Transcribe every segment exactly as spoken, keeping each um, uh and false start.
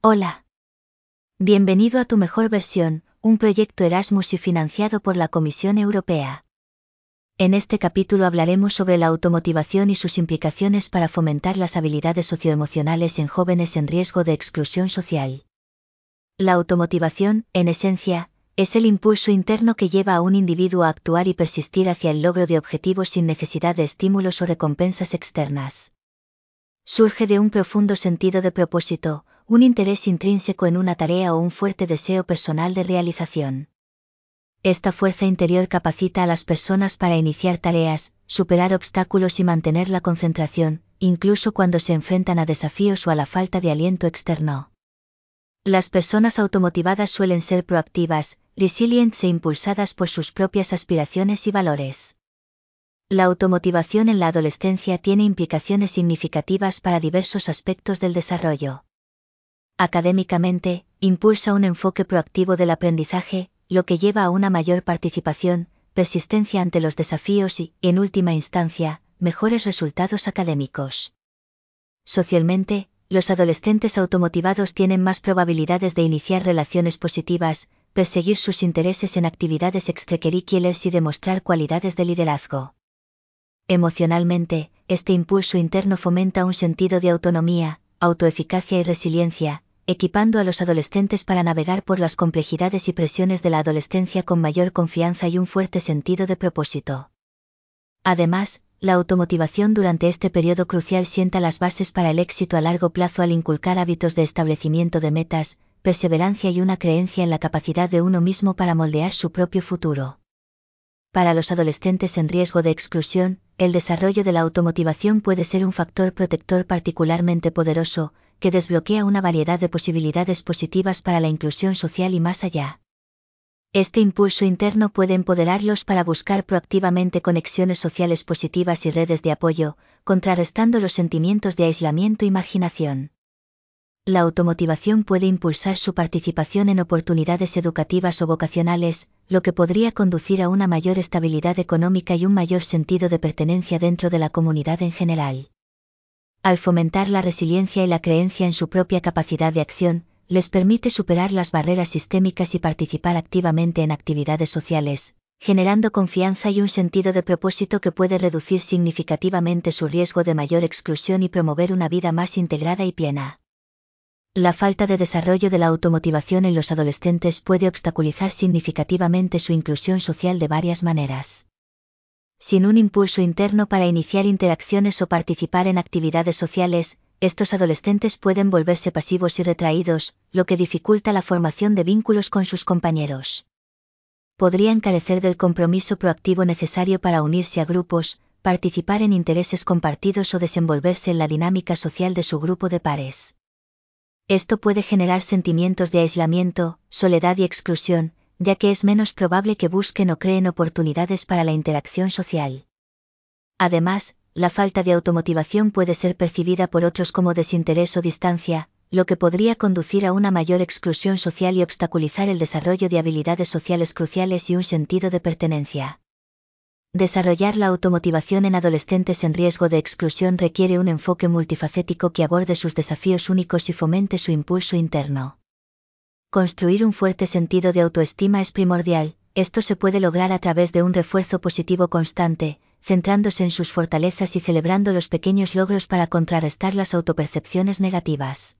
Hola. Bienvenido a Tu Mejor Versión, un proyecto Erasmus y financiado por la Comisión Europea. En este capítulo hablaremos sobre la automotivación y sus implicaciones para fomentar las habilidades socioemocionales en jóvenes en riesgo de exclusión social. La automotivación, en esencia, es el impulso interno que lleva a un individuo a actuar y persistir hacia el logro de objetivos sin necesidad de estímulos o recompensas externas. Surge de un profundo sentido de propósito, un interés intrínseco en una tarea o un fuerte deseo personal de realización. Esta fuerza interior capacita a las personas para iniciar tareas, superar obstáculos y mantener la concentración, incluso cuando se enfrentan a desafíos o a la falta de aliento externo. Las personas automotivadas suelen ser proactivas, resilientes e impulsadas por sus propias aspiraciones y valores. La automotivación en la adolescencia tiene implicaciones significativas para diversos aspectos del desarrollo. Académicamente, impulsa un enfoque proactivo del aprendizaje, lo que lleva a una mayor participación, persistencia ante los desafíos y, en última instancia, mejores resultados académicos. Socialmente, los adolescentes automotivados tienen más probabilidades de iniciar relaciones positivas, perseguir sus intereses en actividades extracurriculares y demostrar cualidades de liderazgo. Emocionalmente, este impulso interno fomenta un sentido de autonomía, autoeficacia y resiliencia, equipando a los adolescentes para navegar por las complejidades y presiones de la adolescencia con mayor confianza y un fuerte sentido de propósito. Además, la automotivación durante este periodo crucial sienta las bases para el éxito a largo plazo al inculcar hábitos de establecimiento de metas, perseverancia y una creencia en la capacidad de uno mismo para moldear su propio futuro. Para los adolescentes en riesgo de exclusión, el desarrollo de la automotivación puede ser un factor protector particularmente poderoso, que desbloquea una variedad de posibilidades positivas para la inclusión social y más allá. Este impulso interno puede empoderarlos para buscar proactivamente conexiones sociales positivas y redes de apoyo, contrarrestando los sentimientos de aislamiento y marginación. La automotivación puede impulsar su participación en oportunidades educativas o vocacionales, lo que podría conducir a una mayor estabilidad económica y un mayor sentido de pertenencia dentro de la comunidad en general. Al fomentar la resiliencia y la creencia en su propia capacidad de acción, les permite superar las barreras sistémicas y participar activamente en actividades sociales, generando confianza y un sentido de propósito que puede reducir significativamente su riesgo de mayor exclusión y promover una vida más integrada y plena. La falta de desarrollo de la automotivación en los adolescentes puede obstaculizar significativamente su inclusión social de varias maneras. Sin un impulso interno para iniciar interacciones o participar en actividades sociales, estos adolescentes pueden volverse pasivos y retraídos, lo que dificulta la formación de vínculos con sus compañeros. Podrían carecer del compromiso proactivo necesario para unirse a grupos, participar en intereses compartidos o desenvolverse en la dinámica social de su grupo de pares. Esto puede generar sentimientos de aislamiento, soledad y exclusión, ya que es menos probable que busquen o creen oportunidades para la interacción social. Además, la falta de automotivación puede ser percibida por otros como desinterés o distancia, lo que podría conducir a una mayor exclusión social y obstaculizar el desarrollo de habilidades sociales cruciales y un sentido de pertenencia. Desarrollar la automotivación en adolescentes en riesgo de exclusión requiere un enfoque multifacético que aborde sus desafíos únicos y fomente su impulso interno. Construir un fuerte sentido de autoestima es primordial. Esto se puede lograr a través de un refuerzo positivo constante, centrándose en sus fortalezas y celebrando los pequeños logros para contrarrestar las autopercepciones negativas.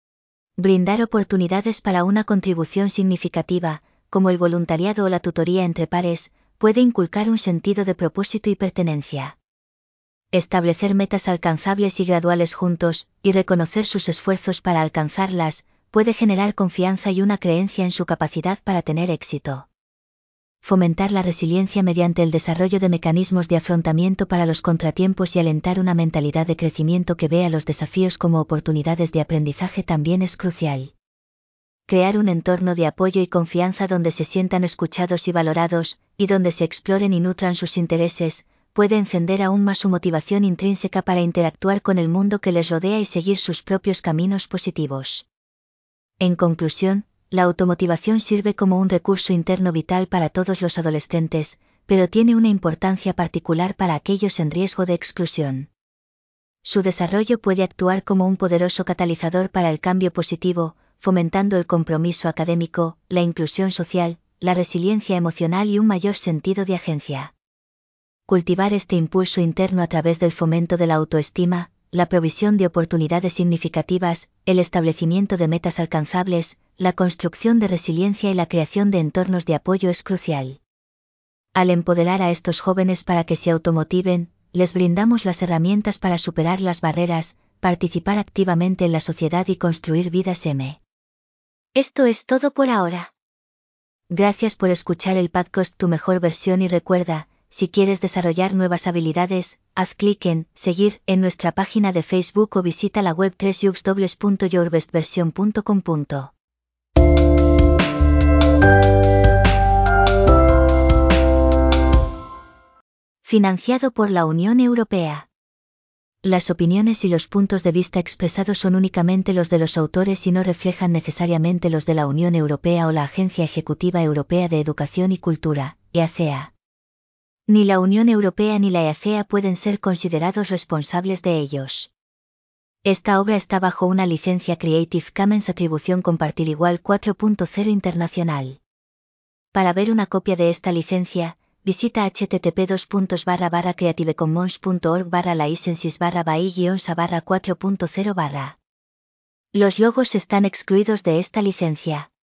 Brindar oportunidades para una contribución significativa, como el voluntariado o la tutoría entre pares, puede inculcar un sentido de propósito y pertenencia. Establecer metas alcanzables y graduales juntos, y reconocer sus esfuerzos para alcanzarlas, puede generar confianza y una creencia en su capacidad para tener éxito. Fomentar la resiliencia mediante el desarrollo de mecanismos de afrontamiento para los contratiempos y alentar una mentalidad de crecimiento que vea los desafíos como oportunidades de aprendizaje también es crucial. Crear un entorno de apoyo y confianza donde se sientan escuchados y valorados, y donde se exploren y nutran sus intereses, puede encender aún más su motivación intrínseca para interactuar con el mundo que les rodea y seguir sus propios caminos positivos. En conclusión, la automotivación sirve como un recurso interno vital para todos los adolescentes, pero tiene una importancia particular para aquellos en riesgo de exclusión. Su desarrollo puede actuar como un poderoso catalizador para el cambio positivo, fomentando el compromiso académico, la inclusión social, la resiliencia emocional y un mayor sentido de agencia. Cultivar este impulso interno a través del fomento de la autoestima, la provisión de oportunidades significativas, el establecimiento de metas alcanzables, la construcción de resiliencia y la creación de entornos de apoyo es crucial. Al empoderar a estos jóvenes para que se automotiven, les brindamos las herramientas para superar las barreras, participar activamente en la sociedad y construir vidas M. Esto es todo por ahora. Gracias por escuchar el podcast Tu Mejor Versión y recuerda, si quieres desarrollar nuevas habilidades, haz clic en seguir en nuestra página de Facebook o visita la web doble u doble u doble u punto your best version punto com. Financiado por la Unión Europea. Las opiniones y los puntos de vista expresados son únicamente los de los autores y no reflejan necesariamente los de la Unión Europea o la Agencia Ejecutiva Europea de Educación y Cultura, E A C E A. Ni la Unión Europea ni la E A C E A pueden ser considerados responsables de ellos. Esta obra está bajo una licencia Creative Commons Atribución Compartir Igual cuatro punto cero internacional. Para ver una copia de esta licencia, visita http dos puntos barra barra creativecommons punto org barra licenses barra by guion sa barra cuatro punto cero barra. Los logos están excluidos de esta licencia.